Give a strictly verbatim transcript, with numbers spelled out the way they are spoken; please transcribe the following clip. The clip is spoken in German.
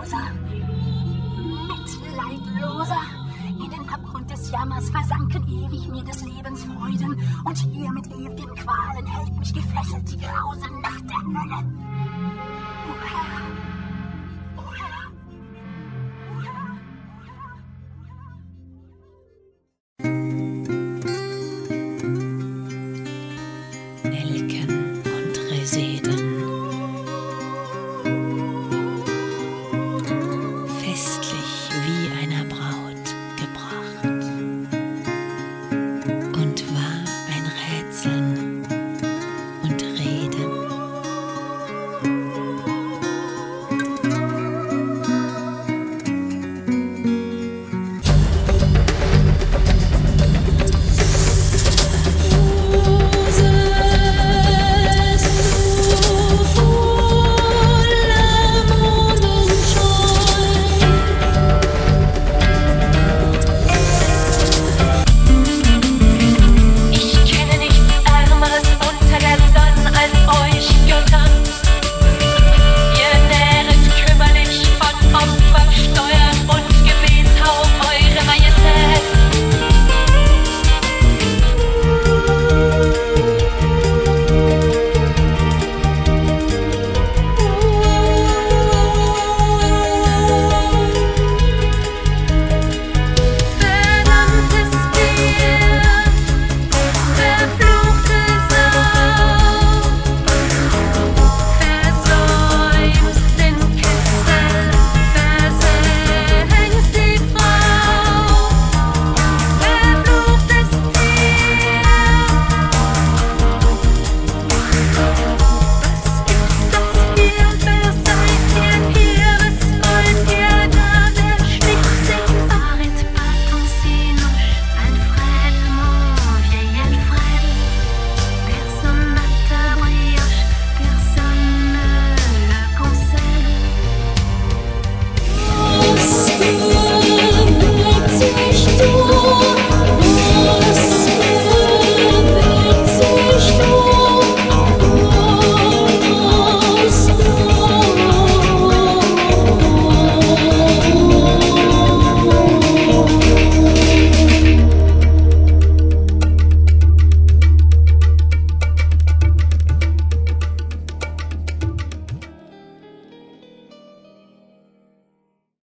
Mitleidloser, Mitleidloser. In den Abgrund des Jammers versanken ewig mir des Lebens Freuden. Und hier mit ewigen Qualen hält mich gefesselt die grause Nacht der Hölle. O Herr, o Herr, o Herr, o Herr. Nelken und Reseden. Festlich wie einer Braut gebracht. Und war ein Rätseln und Reden. Personne ne tige tout.